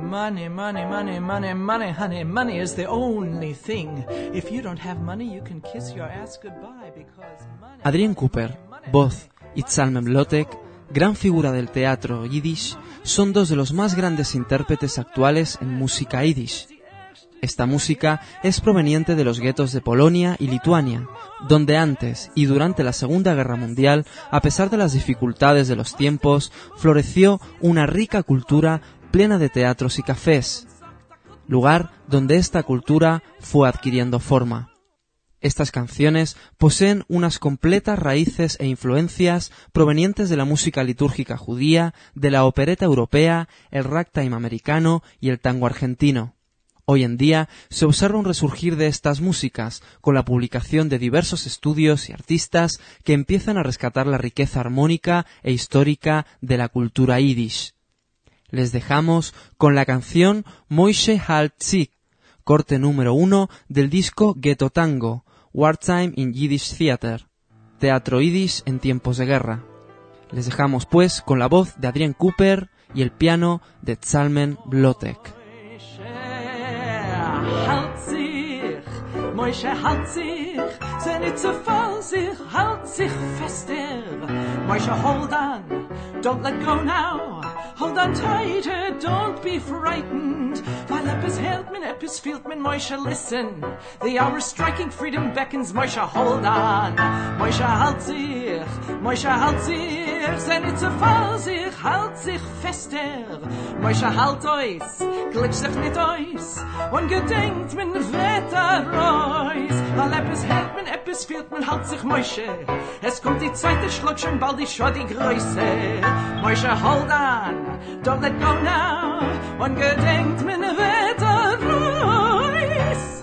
Money, money, money, money, money, honey. Money is the only thing. If you don't have money, you can kiss your ass goodbye because money... Adrian Cooper, voz, y Zalmen Blotek, gran figura del teatro yiddish, son dos de los más grandes intérpretes actuales en música yiddish. Esta música es proveniente de los guetos de Polonia y Lituania, donde antes y durante la Segunda Guerra Mundial, a pesar de las dificultades de los tiempos, floreció una rica cultura plena de teatros y cafés, lugar donde esta cultura fue adquiriendo forma. Estas canciones poseen unas completas raíces e influencias provenientes de la música litúrgica judía, de la opereta europea, el ragtime americano y el tango argentino. Hoy en día se observa un resurgir de estas músicas, con la publicación de diversos estudios y artistas que empiezan a rescatar la riqueza armónica e histórica de la cultura yiddish. Les dejamos con la canción Moishe Haltzik, corte número 1 del disco Ghetto Tango, Wartime in Yiddish Theater, teatro yiddish en tiempos de guerra. Les dejamos pues con la voz de Adrian Cooper y el piano de Zalmen Blotek. Moishe halt sich, sein Itzefall sich, halt sich fester. Moishe, hold on, don't let go now. Hold on tighter, don't be frightened. While Epis hält man, Epis fehlt man, Moishe, listen. The hour striking, freedom beckons, Moishe, hold on. Moishe halt sich, sein Itzefall sich, halt sich fester. Moishe, halt ois, glitsch sich nicht ois. Und gedenkt man Wetter ois. Weil Epis hält man, Epis fehlt man, halt sich Moishe. Es kommt die zweite Schluck, schon bald ist schon die Größe. Moishe, hold on. Don't let go now, ungedenkt min Wetter reis.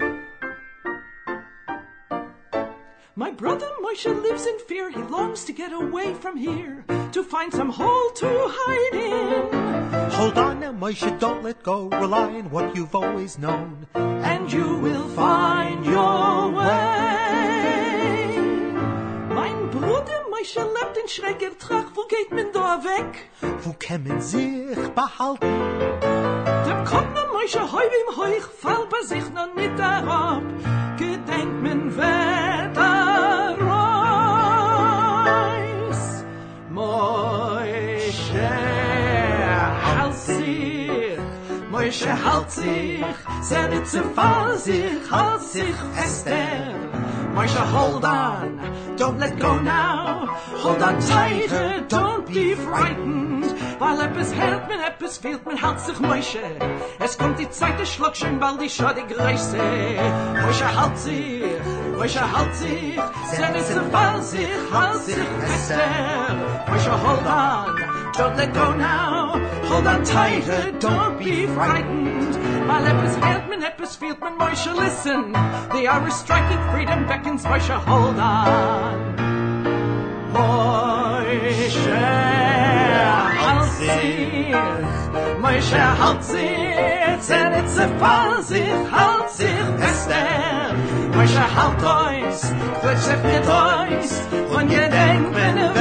My brother Moshe lives in fear, he longs to get away from here, to find some hole to hide in. Hold on now Moshe, don't let go, rely on what you've always known, and you will find your way. Mein Bruder Moshe lebt in schräger Tracht, wo geht man da weg? Wo kann man sich behalten? Der kommt noch Moshe heu im Heuch, fall bei sich noch nicht herab, gedenkt man Wetter reis. Moshe halt sich, sein Itzefall sich, halt sich fester. Moshe, hold on, don't let go now. Hold on tighter, don't be frightened. Weil Epis hält man, Epis fehlt man, halt sich Moshe. Es kommt die zweite Schluck, schon bald ist schon die Größe. Moshe halt sich, sein Itzefall sich, halt sich fester. Moshe, hold on, don't let go now. Hold on tighter, don't be frightened. While Epis hält man, Epis fehlt man, Moshe, listen. The hour is striking, freedom beckons, Moshe, hold on. Moshe halt sich, sein Itzefall sich, halt sich fester. Moshe halt euch, wird sich nicht euch, und gedenkt, wenn